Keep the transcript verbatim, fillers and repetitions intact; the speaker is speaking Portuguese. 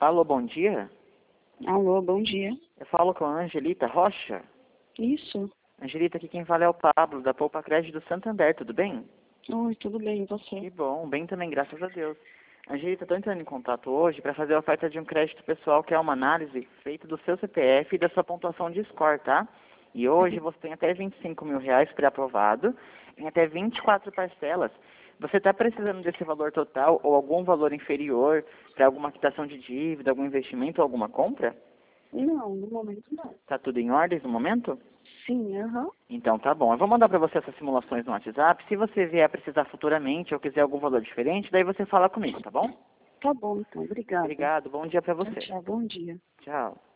Alô, bom dia. Alô, bom dia. Eu falo com a Angelita Rocha. Isso. Angelita, aqui quem fala é o Pablo, da Poupa Crédito do Santander, tudo bem? Oi, tudo bem, e você? Que bom, bem também, graças a Deus. Angelita, estou entrando em contato hoje para fazer a oferta de um crédito pessoal, que é uma análise feita do seu C P F e da sua pontuação de score, tá? E hoje você tem até vinte e cinco mil reais pré-aprovado, em até vinte e quatro parcelas. Você está precisando desse valor total ou algum valor inferior para alguma quitação de dívida, algum investimento ou alguma compra? Não, no momento não. Tá tudo em ordem no momento? Sim, aham. Então tá bom. Eu vou mandar para você essas simulações no WhatsApp. Se você vier precisar futuramente ou quiser algum valor diferente, daí você fala comigo, tá bom? Tá bom, então. Obrigada. Obrigado. Bom dia para Tchau, você. tchau. Bom dia. Tchau.